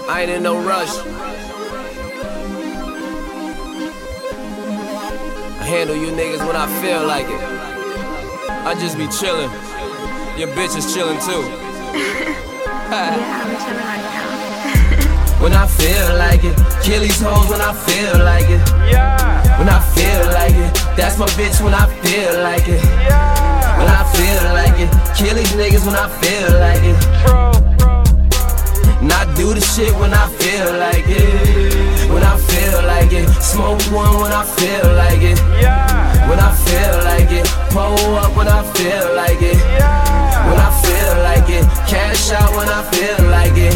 I ain't in no rush. I handle you niggas when I feel like it. I just be chillin'. Your bitch is chillin' too. Yeah, I'm chilling right now. When I feel like it, kill these hoes when I feel like it. Yeah. When I feel like it, that's my bitch when I feel like it. Yeah. When I feel like it, kill these niggas when I feel like it. And I do the shit when I feel like it. When I feel like it, smoke one when I feel like it. Yeah. When I feel like it, pull up when I feel like it. Yeah. When I feel like it, cash out when I feel like it.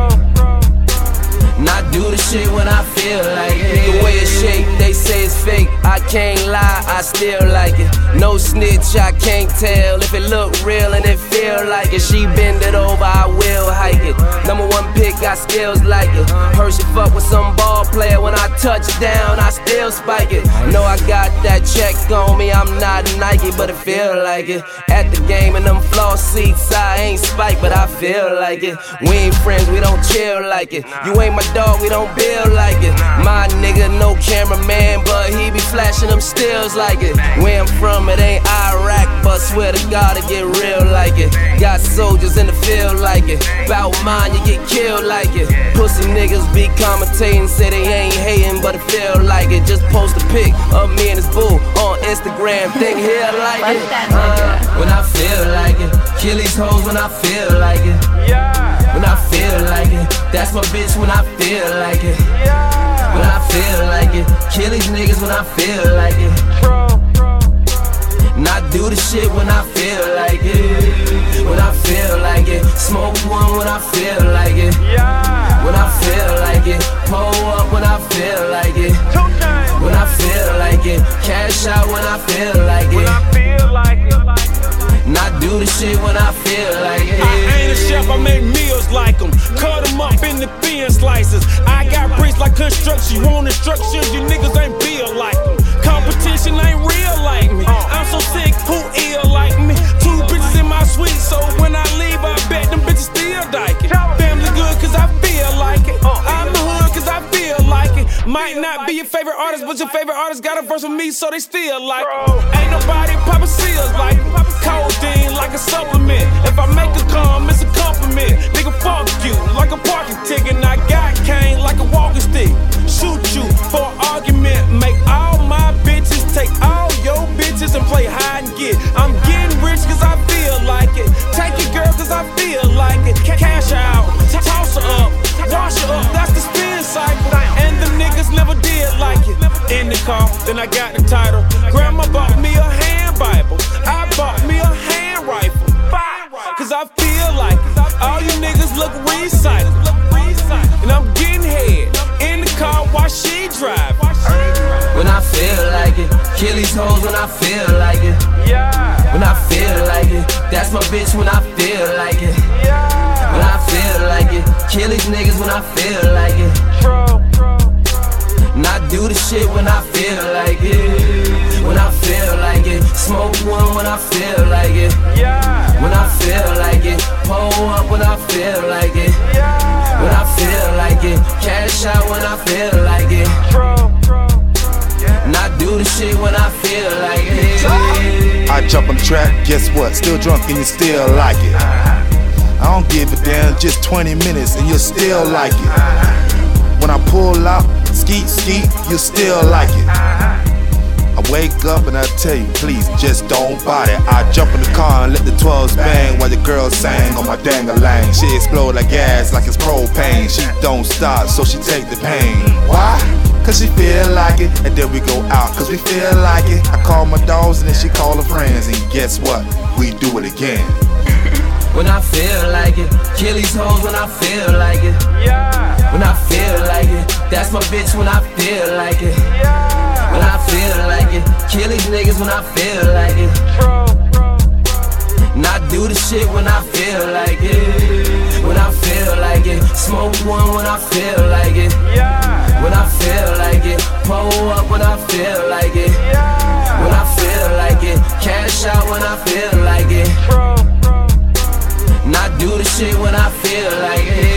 And I do the shit when I feel like it. The way it's shaped, they say it's fake. I can't lie, I still like it. No snitch, I can't tell if it look real and it feel like it. She bend it over, I will hike it. Number one pick, got skills like it. Heard she fuck with some ball player. When I touch down, I still spike it. Know I got that check on me, I'm not Nike, but it feel like it. At the game in them floor seats, I ain't spike, but I feel like it. We ain't friends, we don't chill like it. You ain't my dog, we don't build like it. My nigga, no cameraman, but he be flashing them stills like it. Where I'm from, it ain't Iraq, but swear to God, it get real like it. Got soldiers in the field like it. Bout mine, you get killed like it. Pussy niggas be commentating, say they ain't hating, but it feel like it. Just post a pic of me and his boo on Instagram, think here like it. When I feel like it, kill these hoes when I feel like it. Yeah. When I feel like it, that's my bitch when I feel like it. Yeah. When I feel like it, kill these niggas when I feel like it. And I do the shit when I feel like it. When I feel like it, smoke one when I feel like it. Yeah. When I feel like it, pull up when I feel like it. When I feel like it, cash out when I feel like it. When I feel like it. And I do the shit when I feel like it. I ain't a chef, I make meals like them. Cut them up in the thin slices. I got bricks like construction. You want instructions, you niggas ain't built like them. Competition ain't real like me. I'm so sick, who ill like me? 2 bitches in my suite, so when I leave, I bet them bitches still dyking. Family good, cause I feel like it. I'm the hood, cause I feel like it. Might not be your favorite artist, but your favorite artist got a verse with me, so they still like it. Ain't nobody poppin' seals like it. Codeine like a supplement. If I make a come, it's a compliment. Nigga, fuck you like a parking ticket. And I got cane like a walking stick. Shoot you for an argument. Make all my bitches take all your bitches and play hide and get. I'm getting rich cause I feel like it. Take your girl cause I feel like it. Cash her out, toss her up, wash her up. That's the spin cycle. And the niggas never did like it. In the car, then I got the title. Grandma bought me a hand Bible. I bought me a hand rifle. Cause I feel like it. All you niggas look recycled. And I'm getting head in the car while she drive. When I feel like it, kill these hoes when I feel like it. Yeah. When I feel like it, that's my bitch when I feel like it. Yeah. When I feel like it, kill these niggas when I feel like it. And I do the shit when I feel like it. When I feel like it, smoke one when I feel like it. Yeah. When I feel like it, pull up when I feel like it. Yeah. When I feel like it, cash out when I feel like it. And I do the shit when I feel like it. I jump on the track, guess what? Still drunk and you still like it. I don't give a damn, just 20 minutes and you'll still like it. When I pull out, skeet, skeet, you still like it. I wake up and I tell you, please just don't bother. I jump in the car and let the 12s bang while the girls sang on my dang-a-lang. She explode like gas, like it's propane. She don't stop, so she take the pain. Why? Cause she feel like it, and then we go out cause we feel like it. I call my dogs and then she call her friends, and guess what? We do it again. When I feel like it, kill these hoes when I feel like it. Yeah. When I feel like it, that's my bitch when I feel like it. Yeah. When I feel like it, kill these niggas when I feel like it. And I do the shit when I feel like it. When I feel like it, smoke one when I feel like it. Yeah. When I feel like it, pull up when I feel like it. Yeah. When I feel like it, cash out when I feel like it. And I do the shit when I feel like it.